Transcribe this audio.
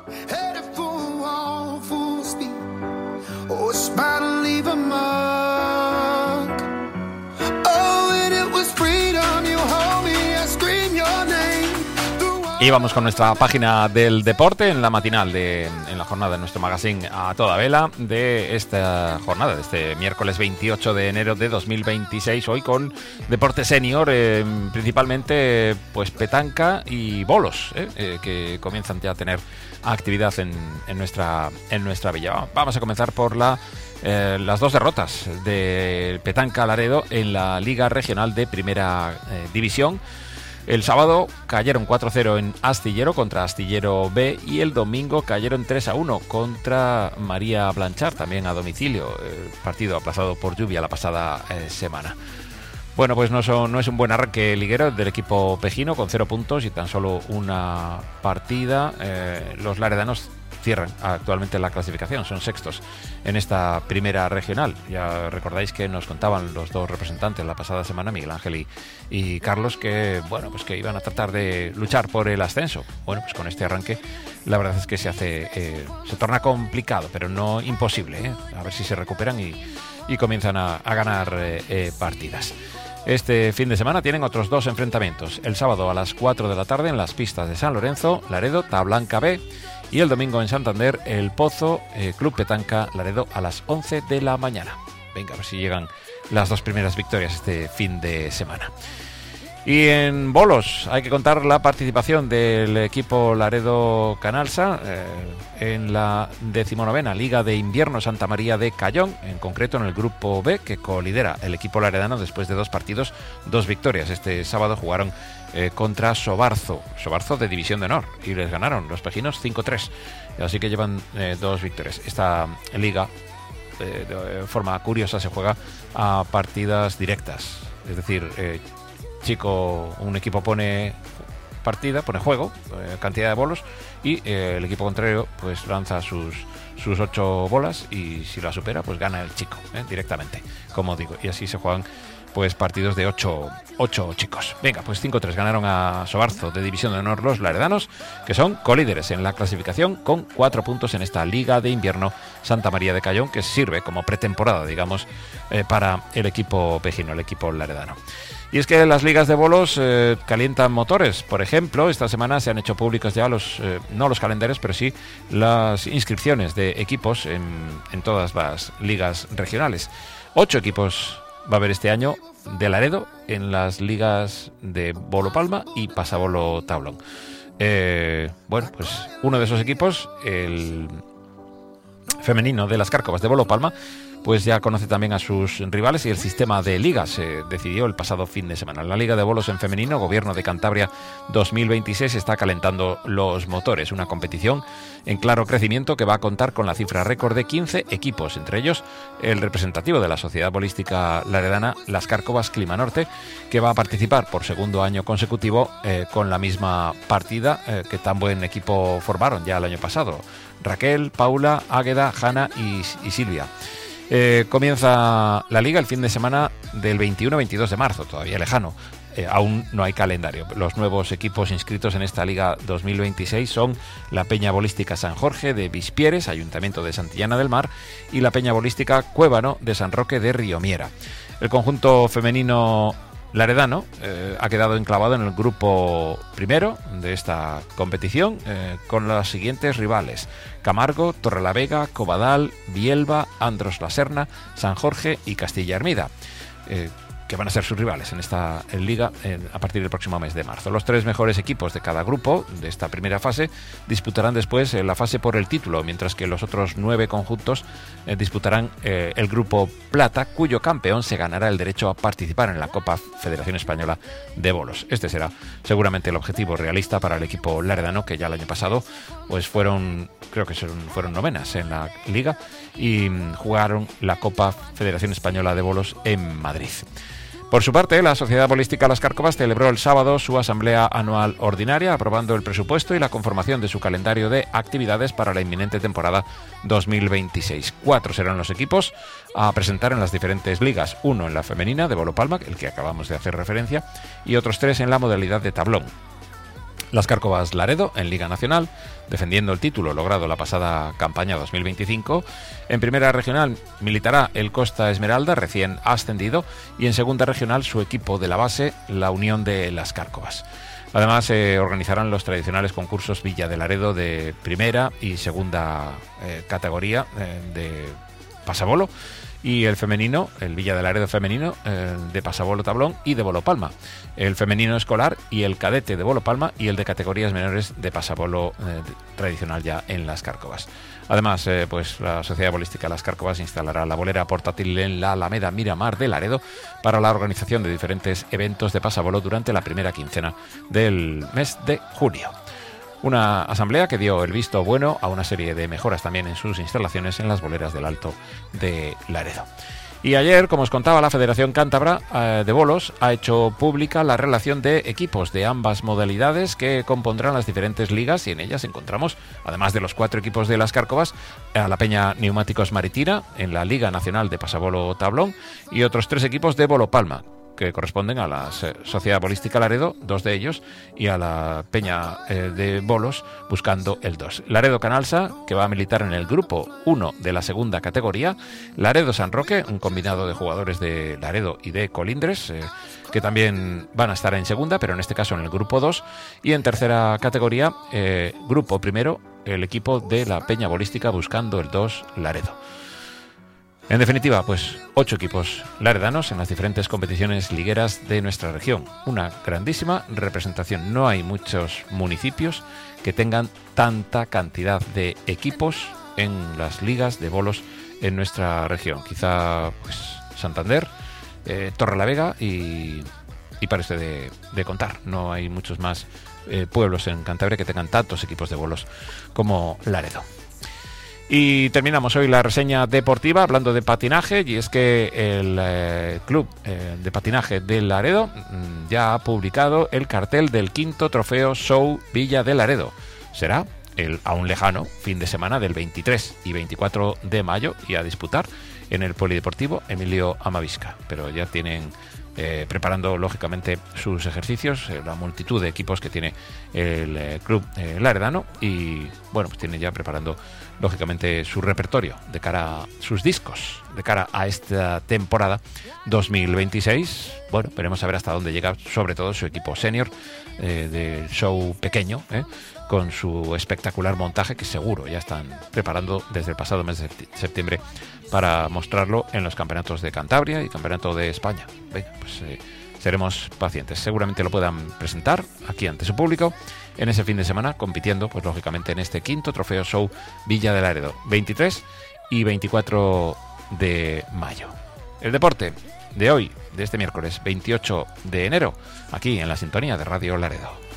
Headed for a wall, full speed. Oh, it's bound to leave a mark. Oh, and it was freedom. You hold me, I scream your name. Y vamos con nuestra página del deporte en la matinal, en la jornada de nuestro magazine A Toda Vela de esta jornada, de este miércoles 28 de enero de 2026, hoy con deporte senior, principalmente pues petanca y bolos, que comienzan ya a tener actividad en nuestra villa. Vamos a comenzar por las dos derrotas de petanca Laredo en la Liga Regional de Primera División. El sábado cayeron 4-0 en Astillero contra Astillero B y el domingo cayeron 3-1 contra María Blanchard, también a domicilio, el partido aplazado por lluvia la pasada semana. Bueno, pues no es un buen arranque liguero del equipo pejino, con 0 puntos y tan solo una partida. Los laredanos cierran actualmente la clasificación, son sextos en esta primera regional. Ya recordáis que nos contaban los dos representantes la pasada semana, Miguel Ángel y Carlos, que bueno, pues que iban a tratar de luchar por el ascenso. Bueno, pues con este arranque la verdad es que se torna complicado, pero no imposible, a ver si se recuperan y comienzan a ganar partidas. Este fin de semana tienen otros dos enfrentamientos. El sábado a las 4 de la tarde en las pistas de San Lorenzo, Laredo, Tablanca B. Y el domingo en Santander, El Pozo, Club Petanca Laredo a las 11 de la mañana. Venga, a ver si llegan las dos primeras victorias este fin de semana. Y en bolos hay que contar la participación del equipo Laredo Canalsa en la 19ª Liga de Invierno Santa María de Cayón, en concreto en el grupo B, que colidera el equipo laredano después de 2 partidos, 2 victorias. Este sábado jugaron contra Sobarzo de División de Honor, y les ganaron los pejinos 5-3, así que llevan 2 victorias. Esta liga de forma curiosa se juega a partidas directas, es decir, un equipo pone partida, pone juego, cantidad de bolos, y el equipo contrario pues lanza sus 8 bolas, y si la supera pues gana el chico directamente, como digo, y así se juegan pues partidos de 8 chicos. Venga, pues 5-3 ganaron a Sobarzo de División de Honor los laredanos, que son colíderes en la clasificación con 4 puntos en esta Liga de Invierno Santa María de Cayón, que sirve como pretemporada, digamos, para el equipo pejino, el equipo laredano. Y es que las ligas de bolos calientan motores. Por ejemplo, esta semana se han hecho públicos ya no los calendarios, pero sí las inscripciones de equipos en todas las ligas regionales. 8 equipos va a haber este año de Laredo en las ligas de Bolo Palma y Pasabolo Tablón. Bueno, pues uno de esos equipos, el femenino de las Cárcovas de Bolo Palma, pues ya conoce también a sus rivales, y el sistema de ligas se decidió el pasado fin de semana. La Liga de Bolos en femenino, Gobierno de Cantabria 2026, está calentando los motores, una competición en claro crecimiento que va a contar con la cifra récord de 15 equipos, entre ellos el representativo de la Sociedad Bolística Laredana, Las Cárcovas Clima Norte, que va a participar por segundo año consecutivo con la misma partida que tan buen equipo formaron ya el año pasado: Raquel, Paula, Águeda, Hanna y Silvia. Comienza la liga el fin de semana del 21-22 de marzo, todavía lejano. Aún no hay calendario. Los nuevos equipos inscritos en esta Liga 2026 son la Peña Bolística San Jorge de Vispieres, Ayuntamiento de Santillana del Mar, y la Peña Bolística Cuébano de San Roque de Riomiera. El conjunto femenino laredano ha quedado enclavado en el grupo primero de esta competición, con los siguientes rivales: Camargo, Torrelavega, Covadal, Bielva, Andros la Serna, San Jorge y Castilla Hermida, que van a ser sus rivales en esta liga a partir del próximo mes de marzo. Los 3 mejores equipos de cada grupo de esta primera fase disputarán después la fase por el título, mientras que los otros 9 conjuntos disputarán el grupo plata, cuyo campeón se ganará el derecho a participar en la Copa Federación Española de Bolos. Este será seguramente el objetivo realista para el equipo laredano, que ya el año pasado pues fueron novenas en la liga y jugaron la Copa Federación Española de Bolos en Madrid. Por su parte, la Sociedad Bolística Las Cárcovas celebró el sábado su asamblea anual ordinaria, aprobando el presupuesto y la conformación de su calendario de actividades para la inminente temporada 2026. 4 serán los equipos a presentar en las diferentes ligas: 1 en la femenina de Bolo Palma, el que acabamos de hacer referencia, y otros 3 en la modalidad de tablón. Las Cárcovas Laredo en Liga Nacional, defendiendo el título logrado la pasada campaña 2025. En Primera Regional militará el Costa Esmeralda, recién ascendido, y en Segunda Regional su equipo de la base, la Unión de Las Cárcovas. Además, se organizarán los tradicionales concursos Villa de Laredo de primera y segunda categoría de pasabolo, y el femenino, el Villa de Laredo femenino, de pasabolo tablón y de bolo palma, el femenino escolar y el cadete de bolo palma, y el de categorías menores de pasabolo tradicional ya en Las Cárcovas. Además, pues la Sociedad Bolística Las Cárcovas instalará la bolera portátil en la Alameda Miramar de Laredo para la organización de diferentes eventos de pasabolo durante la primera quincena del mes de junio. Una asamblea que dio el visto bueno a una serie de mejoras también en sus instalaciones en las boleras del Alto de Laredo. Y ayer, como os contaba, la Federación Cántabra de Bolos ha hecho pública la relación de equipos de ambas modalidades que compondrán las diferentes ligas, y en ellas encontramos, además de los 4 equipos de Las Cárcovas, a la Peña Neumáticos Maritina en la Liga Nacional de Pasabolo Tablón y otros 3 equipos de Bolo Palma, que corresponden a la Sociedad Bolística Laredo, 2 de ellos, y a la Peña de Bolos, buscando el 2. Laredo Canalsa, que va a militar en el grupo 1 de la segunda categoría. Laredo San Roque, un combinado de jugadores de Laredo y de Colindres, que también van a estar en segunda, pero en este caso en el grupo 2. Y en tercera categoría, grupo primero, el equipo de la Peña Bolística buscando el 2, Laredo. En definitiva, pues 8 equipos laredanos en las diferentes competiciones ligueras de nuestra región. Una grandísima representación. No hay muchos municipios que tengan tanta cantidad de equipos en las ligas de bolos en nuestra región. Quizá pues Santander, Torrelavega y para usted de contar. No hay muchos más pueblos en Cantabria que tengan tantos equipos de bolos como Laredo. Y terminamos hoy la reseña deportiva hablando de patinaje, y es que el Club de Patinaje de Laredo ya ha publicado el cartel del 5º Trofeo Show Villa de Laredo. Será el aún lejano fin de semana del 23 y 24 de mayo y a disputar en el Polideportivo Emilio Amavisca. Pero ya tienen preparando lógicamente sus ejercicios, la multitud de equipos que tiene el club laredano, y bueno, pues tiene ya preparando lógicamente su repertorio de cara a sus discos, de cara a esta temporada 2026. Bueno, veremos a ver hasta dónde llega, sobre todo su equipo senior del show pequeño, con su espectacular montaje que seguro ya están preparando desde el pasado mes de septiembre para mostrarlo en los campeonatos de Cantabria y campeonato de España. Venga, pues seremos pacientes. Seguramente lo puedan presentar aquí ante su público en ese fin de semana, compitiendo, pues lógicamente, en este 5º Trofeo Show Villa de Laredo, 23 y 24 de mayo. El deporte de hoy, de este miércoles 28 de enero, aquí en la sintonía de Radio Laredo.